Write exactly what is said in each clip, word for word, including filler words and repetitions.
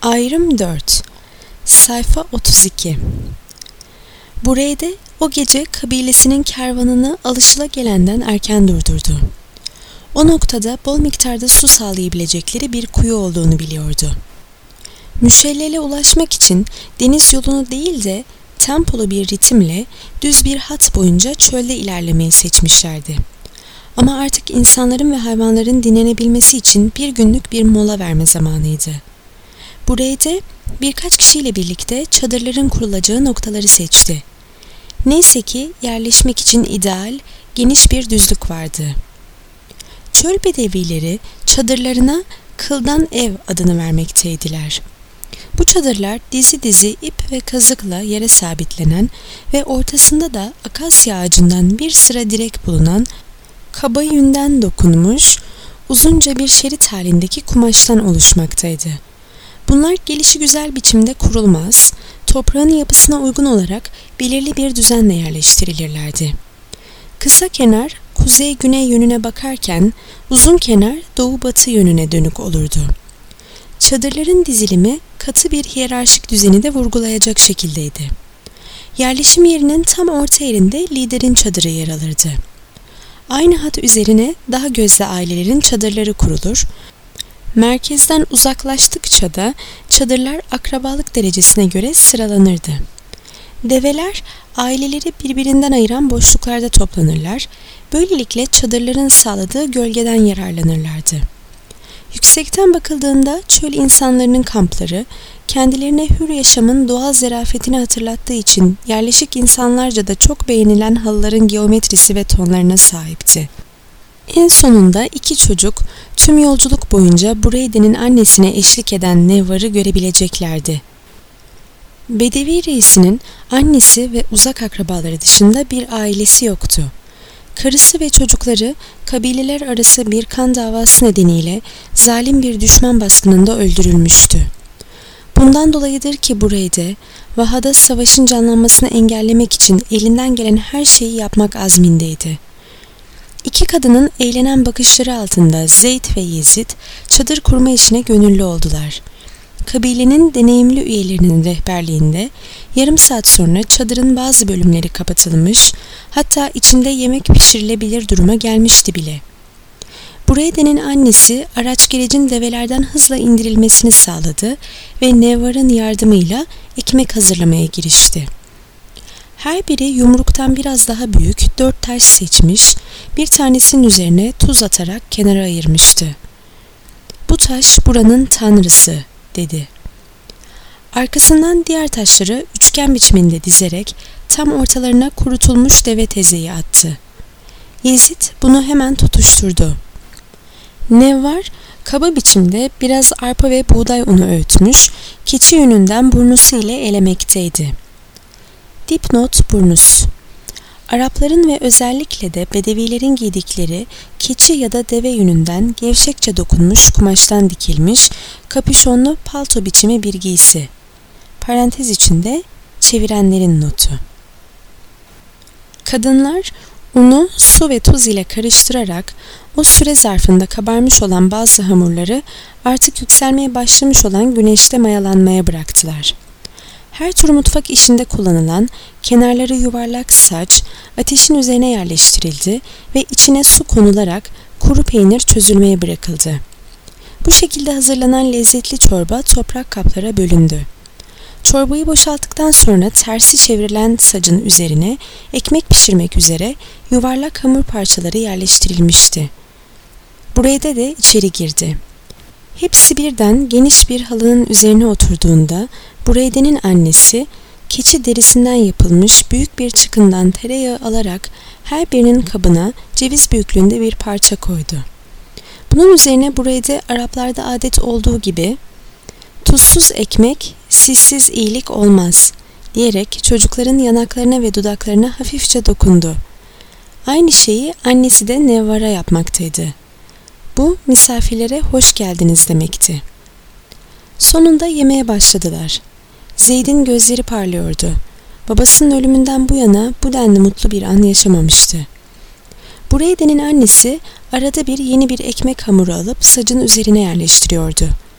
Ayrım dört. Sayfa otuz iki. Bureyde o gece kabilesinin kervanını alışılagelenden erken durdurdu. O noktada bol miktarda su sağlayabilecekleri bir kuyu olduğunu biliyordu. Müşellele ulaşmak için deniz yolunu değil de tempolu bir ritimle düz bir hat boyunca çölde ilerlemeyi seçmişlerdi. Ama artık insanların ve hayvanların dinlenebilmesi için bir günlük bir mola verme zamanıydı. Bureyde birkaç kişiyle birlikte çadırların kurulacağı noktaları seçti. Neyse ki yerleşmek için ideal, geniş bir düzlük vardı. Çöl bedevileri çadırlarına kıldan ev adını vermekteydiler. Bu çadırlar dizi dizi ip ve kazıkla yere sabitlenen ve ortasında da akasya ağacından bir sıra direk bulunan kaba yünden dokunmuş uzunca bir şerit halindeki kumaştan oluşmaktaydı. Bunlar gelişigüzel biçimde kurulmaz, toprağın yapısına uygun olarak belirli bir düzenle yerleştirilirlerdi. Kısa kenar kuzey-güney yönüne bakarken uzun kenar doğu-batı yönüne dönük olurdu. Çadırların dizilimi katı bir hiyerarşik düzeni de vurgulayacak şekildeydi. Yerleşim yerinin tam orta yerinde liderin çadırı yer alırdı. Aynı hat üzerine daha gözde ailelerin çadırları kurulur. Merkezden uzaklaştıkça da çadırlar akrabalık derecesine göre sıralanırdı. Develer aileleri birbirinden ayıran boşluklarda toplanırlar, böylelikle çadırların sağladığı gölgeden yararlanırlardı. Yüksekten bakıldığında çöl insanlarının kampları, kendilerine hür yaşamın doğal zarafetini hatırlattığı için yerleşik insanlarca da çok beğenilen halıların geometrisi ve tonlarına sahipti. En sonunda iki çocuk tüm yolculuk boyunca Bureyde'nin annesine eşlik eden Nevvar'ı görebileceklerdi. Bedevi reisinin annesi ve uzak akrabaları dışında bir ailesi yoktu. Karısı ve çocukları kabileler arası bir kan davası nedeniyle zalim bir düşman baskınında öldürülmüştü. Bundan dolayıdır ki Bureyde, Vaha'da savaşın canlanmasını engellemek için elinden gelen her şeyi yapmak azmindeydi. İki kadının eğlenen bakışları altında Zeyd ve Yezid çadır kurma işine gönüllü oldular. Kabilenin deneyimli üyelerinin rehberliğinde yarım saat sonra çadırın bazı bölümleri kapatılmış, hatta içinde yemek pişirilebilir duruma gelmişti bile. Bureyde'nin annesi araç gerecin develerden hızla indirilmesini sağladı ve Nevvar'ın yardımıyla ekmek hazırlamaya girişti. Her biri yumruktan biraz daha büyük dört taş seçmiş, bir tanesinin üzerine tuz atarak kenara ayırmıştı. "Bu taş buranın tanrısı," dedi. Arkasından diğer taşları üçgen biçiminde dizerek tam ortalarına kurutulmuş deve tezeyi attı. Yezid bunu hemen tutuşturdu. Nevvar kaba biçimde biraz arpa ve buğday unu öğütmüş, keçi yününden burnusu ile elemekteydi. Dipnot: burnus. Arapların ve özellikle de Bedevilerin giydikleri keçi ya da deve yününden gevşekçe dokunmuş kumaştan dikilmiş kapüşonlu palto biçimi bir giysi. Parantez içinde çevirenlerin notu. Kadınlar unu su ve tuz ile karıştırarak o süre zarfında kabarmış olan bazı hamurları artık yükselmeye başlamış olan güneşte mayalanmaya bıraktılar. Her tür mutfak işinde kullanılan kenarları yuvarlak saç ateşin üzerine yerleştirildi ve içine su konularak kuru peynir çözülmeye bırakıldı. Bu şekilde hazırlanan lezzetli çorba toprak kaplara bölündü. Çorbayı boşalttıktan sonra tersi çevrilen sacın üzerine ekmek pişirmek üzere yuvarlak hamur parçaları yerleştirilmişti. Bureyde de içeri girdi. Hepsi birden geniş bir halının üzerine oturduğunda Bureyde'nin annesi keçi derisinden yapılmış büyük bir çıkından tereyağı alarak her birinin kabına ceviz büyüklüğünde bir parça koydu. Bunun üzerine Bureyde Araplarda adet olduğu gibi "Tuzsuz ekmek, sizsiz iyilik olmaz," diyerek çocukların yanaklarına ve dudaklarına hafifçe dokundu. Aynı şeyi annesi de Nevvar'a yapmaktaydı. Bu misafirlere hoş geldiniz demekti. Sonunda yemeye başladılar. Zeyd'in gözleri parlıyordu. Babasının ölümünden bu yana bu denli mutlu bir an yaşamamıştı. Bureyde'nin annesi arada bir yeni bir ekmek hamuru alıp sacın üzerine yerleştiriyordu.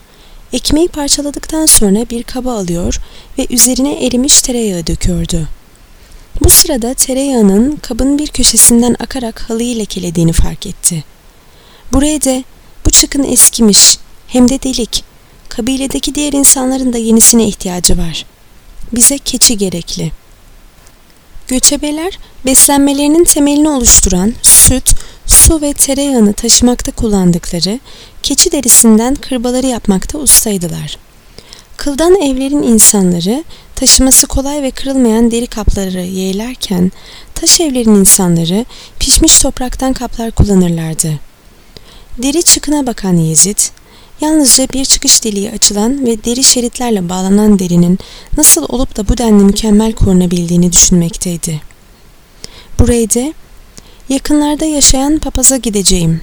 Ekmeği parçaladıktan sonra bir kaba alıyor ve üzerine erimiş tereyağı döküyordu. Bu sırada tereyağının kabın bir köşesinden akarak halıyı lekelediğini fark etti. Buraya de bu çıkın eskimiş, hem de delik. Kabiledeki diğer insanların da yenisine ihtiyacı var. Bize keçi gerekli. Göçebeler beslenmelerinin temelini oluşturan süt, su ve tereyağını taşımakta kullandıkları keçi derisinden kırbaları yapmakta ustaydılar. Kıldan evlerin insanları taşıması kolay ve kırılmayan deri kapları yeğlerken taş evlerin insanları pişmiş topraktan kaplar kullanırlardı. Deri çıkına bakan Yezid, yalnızca bir çıkış deliği açılan ve deri şeritlerle bağlanan derinin nasıl olup da bu denli mükemmel korunabildiğini düşünmekteydi. Buraya da yakınlarda yaşayan papaza gideceğim.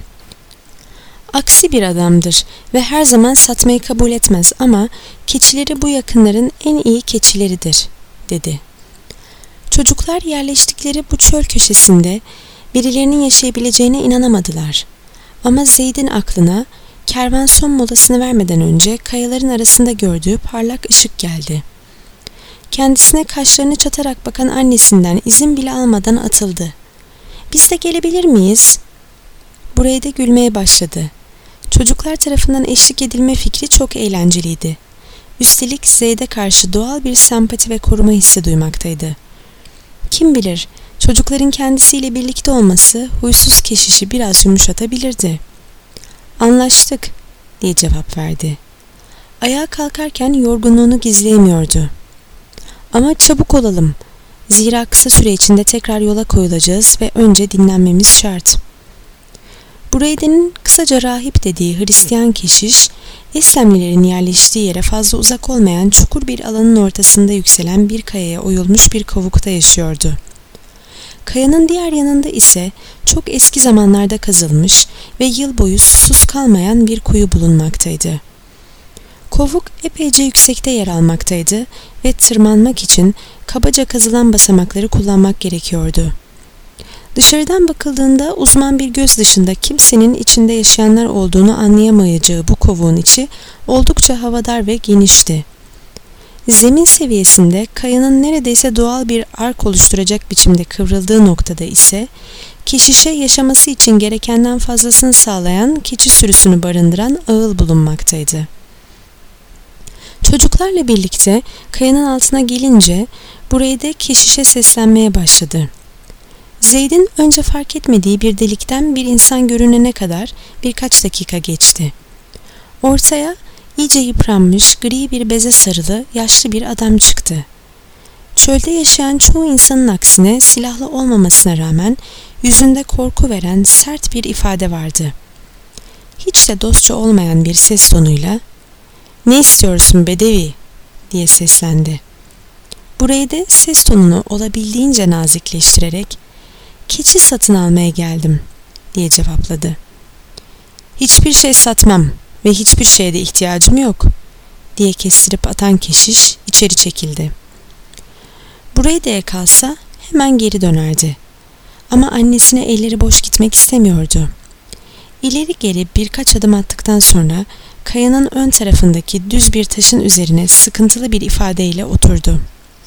Aksi bir adamdır ve her zaman satmayı kabul etmez ama keçileri bu yakınların en iyi keçileridir, dedi. Çocuklar yerleştikleri bu çöl köşesinde birilerinin yaşayabileceğine inanamadılar. Ama Zeyd'in aklına kervan son molasını vermeden önce kayaların arasında gördüğü parlak ışık geldi. Kendisine kaşlarını çatarak bakan annesinden izin bile almadan atıldı. "Biz de gelebilir miyiz?" Buraya da gülmeye başladı. Çocuklar tarafından eşlik edilme fikri çok eğlenceliydi. Üstelik Zeyd'e karşı doğal bir sempati ve koruma hissi duymaktaydı. Kim bilir, çocukların kendisiyle birlikte olması huysuz keşişi biraz yumuşatabilirdi. "Anlaştık," diye cevap verdi. Ayağa kalkarken yorgunluğunu gizleyemiyordu. "Ama çabuk olalım. Zira kısa süre içinde tekrar yola koyulacağız ve önce dinlenmemiz şart." Bureyde'nin kısaca rahip dediği Hristiyan keşiş, Eslemlilerin yerleştiği yere fazla uzak olmayan çukur bir alanın ortasında yükselen bir kayaya oyulmuş bir kovukta yaşıyordu. Kayanın diğer yanında ise çok eski zamanlarda kazılmış ve yıl boyu susuz kalmayan bir kuyu bulunmaktaydı. Kovuk epeyce yüksekte yer almaktaydı ve tırmanmak için kabaca kazılan basamakları kullanmak gerekiyordu. Dışarıdan bakıldığında uzman bir göz dışında kimsenin içinde yaşayanlar olduğunu anlayamayacağı bu kovuğun içi oldukça havadar ve genişti. Zemin seviyesinde kayanın neredeyse doğal bir ark oluşturacak biçimde kıvrıldığı noktada ise keşişe yaşaması için gerekenden fazlasını sağlayan keçi sürüsünü barındıran ağıl bulunmaktaydı. Çocuklarla birlikte kayanın altına gelince buraya da keşişe seslenmeye başladı. Zeyd'in önce fark etmediği bir delikten bir insan görünene kadar birkaç dakika geçti. Ortaya iyice yıpranmış gri bir beze sarılı yaşlı bir adam çıktı. Çölde yaşayan çoğu insanın aksine silahlı olmamasına rağmen yüzünde korku veren sert bir ifade vardı. Hiç de dostça olmayan bir ses tonuyla "Ne istiyorsun Bedevi?" diye seslendi. Buraya da ses tonunu olabildiğince nazikleştirerek "Keçi satın almaya geldim," diye cevapladı. "Hiçbir şey satmam ve hiçbir şeye de ihtiyacım yok," diye kestirip atan keşiş içeri çekildi. Buraya da kalsa hemen geri dönerdi. Ama annesine elleri boş gitmek istemiyordu. İleri geri birkaç adım attıktan sonra kayanın ön tarafındaki düz bir taşın üzerine sıkıntılı bir ifadeyle oturdu.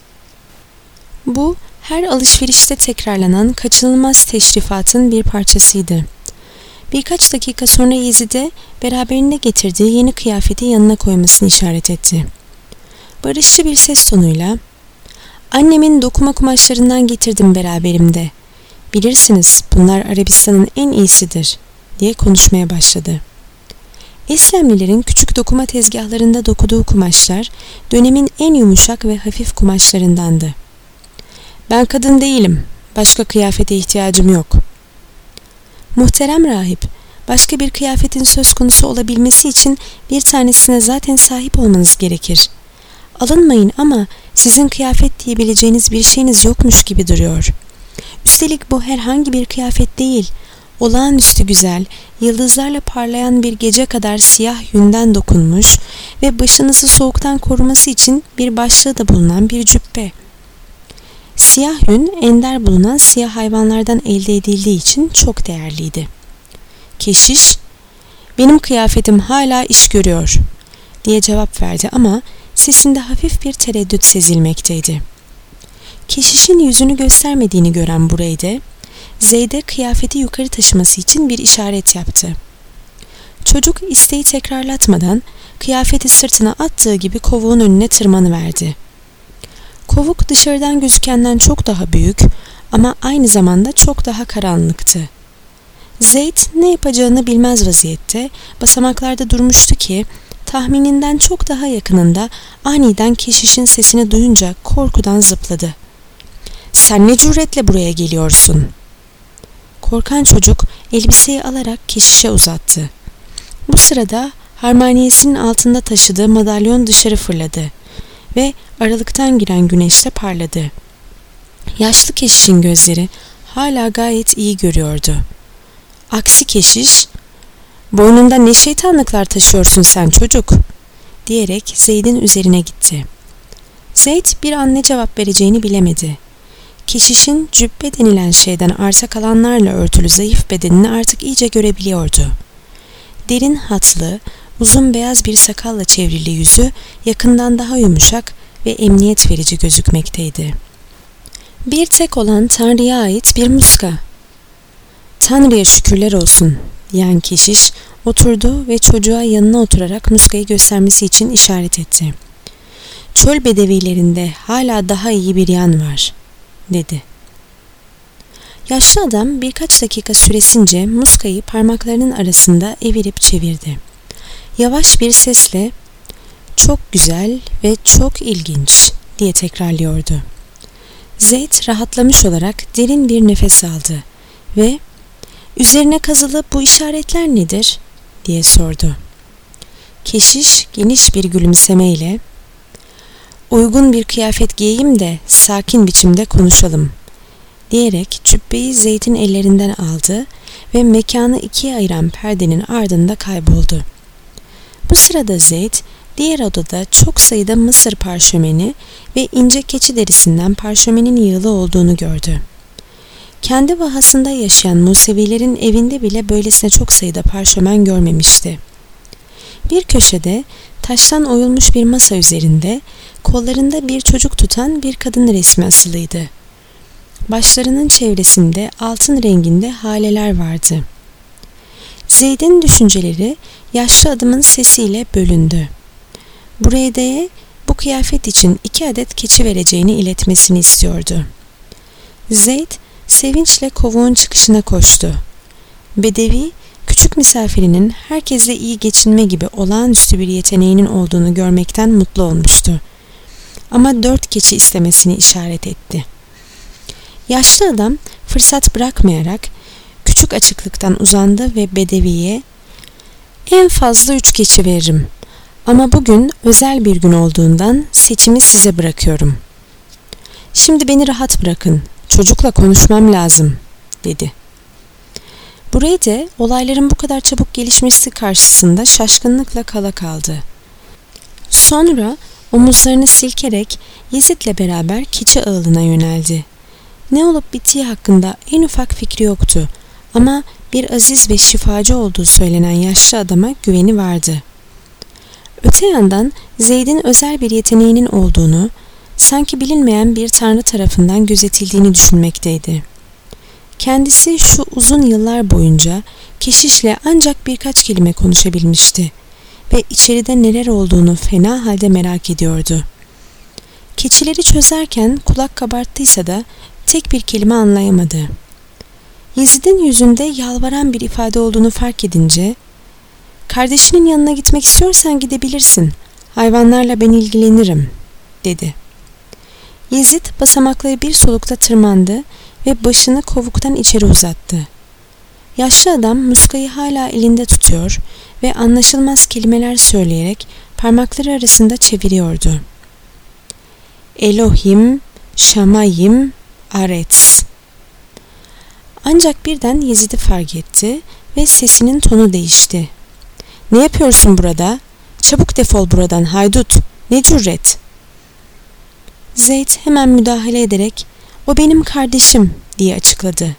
Bu her alışverişte tekrarlanan kaçınılmaz teşrifatın bir parçasıydı. Birkaç dakika sonra Yezid'e beraberinde getirdiği yeni kıyafeti yanına koymasını işaret etti. Barışçı bir ses tonuyla "Annemin dokuma kumaşlarından getirdim beraberimde. Bilirsiniz bunlar Arabistan'ın en iyisidir," diye konuşmaya başladı. Eslemlilerin küçük dokuma tezgahlarında dokuduğu kumaşlar dönemin en yumuşak ve hafif kumaşlarındandı. "Ben kadın değilim. Başka kıyafete ihtiyacım yok." "Muhterem rahip, başka bir kıyafetin söz konusu olabilmesi için bir tanesine zaten sahip olmanız gerekir. Alınmayın ama sizin kıyafet diyebileceğiniz bir şeyiniz yokmuş gibi duruyor. Üstelik bu herhangi bir kıyafet değil, olağanüstü güzel, yıldızlarla parlayan bir gece kadar siyah yünden dokunmuş ve başınızı soğuktan koruması için bir başlığı da bulunan bir cübbe. Siyah yün ender bulunan siyah hayvanlardan elde edildiği için çok değerliydi." Keşiş, "Benim kıyafetim hala iş görüyor. diye cevap verdi ama sesinde hafif bir tereddüt sezilmekteydi. Keşişin yüzünü göstermediğini gören Bureyde, Zeyd'e kıyafeti yukarı taşıması için bir işaret yaptı. Çocuk isteği tekrarlatmadan kıyafeti sırtına attığı gibi kovuğun önüne tırmanıverdi. Kovuk dışarıdan gözükenden çok daha büyük ama aynı zamanda çok daha karanlıktı. Zeyd ne yapacağını bilmez vaziyette basamaklarda durmuştu ki tahmininden çok daha yakınında aniden keşişin sesini duyunca korkudan zıpladı. "Sen ne cüretle buraya geliyorsun?" Korkan çocuk elbiseyi alarak keşişe uzattı. Bu sırada harmaniyesinin altında taşıdığı madalyon dışarı fırladı ve aralıktan giren güneşte parladı. Yaşlı keşişin gözleri hala gayet iyi görüyordu. Aksi keşiş, "Boynunda ne şeytanlıklar taşıyorsun sen çocuk?" diyerek Zeyd'in üzerine gitti. Zeyd bir an ne cevap vereceğini bilemedi. Keşişin cübbe denilen şeyden arta kalanlarla örtülü zayıf bedenini artık iyice görebiliyordu. Derin hatlı, uzun beyaz bir sakalla çevrili yüzü yakından daha yumuşak ve emniyet verici gözükmekteydi. Bir tek olan Tanrı'ya ait bir muska. "Tanrı'ya şükürler olsun," diyen keşiş oturdu ve çocuğa yanına oturarak muskayı göstermesi için işaret etti. "Çöl bedevilerinde hala daha iyi bir yan var," dedi. Yaşlı adam birkaç dakika süresince muskayı parmaklarının arasında evirip çevirdi. Yavaş bir sesle "Çok güzel ve çok ilginç," diye tekrarlıyordu. Zeyd rahatlamış olarak derin bir nefes aldı ve "Üzerine kazılı bu işaretler nedir?" diye sordu. Keşiş geniş bir gülümsemeyle "Uygun bir kıyafet giyeyim de sakin biçimde konuşalım," diyerek cübbeyi Zeyd'in ellerinden aldı ve mekanı ikiye ayıran perdenin ardında kayboldu. Bu sırada Zeyd diğer odada çok sayıda Mısır parşömeni ve ince keçi derisinden parşömenin yığılı olduğunu gördü. Kendi vahasında yaşayan Musevilerin evinde bile böylesine çok sayıda parşömen görmemişti. Bir köşede taştan oyulmuş bir masa üzerinde kollarında bir çocuk tutan bir kadın resmi asılıydı. Başlarının çevresinde altın renginde haleler vardı. Zeyd'in düşünceleri yaşlı adamın sesiyle bölündü. Bureyde'ye bu kıyafet için iki adet keçi vereceğini iletmesini istiyordu. Zeyd sevinçle kovuğun çıkışına koştu. Bedevi, küçük misafirinin herkesle iyi geçinme gibi olağanüstü bir yeteneğinin olduğunu görmekten mutlu olmuştu. Ama dört keçi istemesini işaret etti. Yaşlı adam fırsat bırakmayarak küçük açıklıktan uzandı ve Bedevi'ye "En fazla üç keçi veririm ama bugün özel bir gün olduğundan seçimi size bırakıyorum. Şimdi beni rahat bırakın, çocukla konuşmam lazım," dedi. Bureyde olayların bu kadar çabuk gelişmesi karşısında şaşkınlıkla kala kaldı. Sonra omuzlarını silkerek Yezid'le beraber keçi ağılına yöneldi. Ne olup bittiği hakkında en ufak fikri yoktu ama bir aziz ve şifacı olduğu söylenen yaşlı adama güveni vardı. Öte yandan Zeyd'in özel bir yeteneğinin olduğunu, sanki bilinmeyen bir tanrı tarafından gözetildiğini düşünmekteydi. Kendisi şu uzun yıllar boyunca keşişle ancak birkaç kelime konuşabilmişti ve içeride neler olduğunu fena halde merak ediyordu. Keçileri çözerken kulak kabarttıysa da tek bir kelime anlayamadı. Yezid'in yüzünde yalvaran bir ifade olduğunu fark edince "Kardeşinin yanına gitmek istiyorsan gidebilirsin. Hayvanlarla ben ilgilenirim," dedi. Yezid basamakları bir solukta tırmandı ve başını kovuktan içeri uzattı. Yaşlı adam muskayı hala elinde tutuyor ve anlaşılmaz kelimeler söyleyerek parmakları arasında çeviriyordu. "Elohim, Şamayim, Arets." Ancak birden Yezid'i fark etti ve sesinin tonu değişti. "Ne yapıyorsun burada? Çabuk defol buradan haydut. Ne cüret?" Zeyd hemen müdahale ederek "O benim kardeşim," diye açıkladı.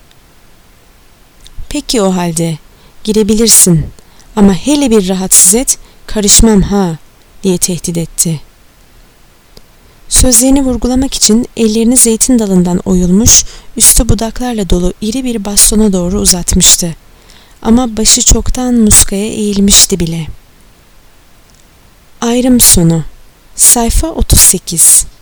"Peki o halde girebilirsin ama hele bir rahatsız et, karışmam ha," diye tehdit etti. Sözlerini vurgulamak için ellerini zeytin dalından oyulmuş, üstü budaklarla dolu iri bir bastona doğru uzatmıştı. Ama başı çoktan muskaya eğilmişti bile. Ayrım sonu. Sayfa otuz sekiz.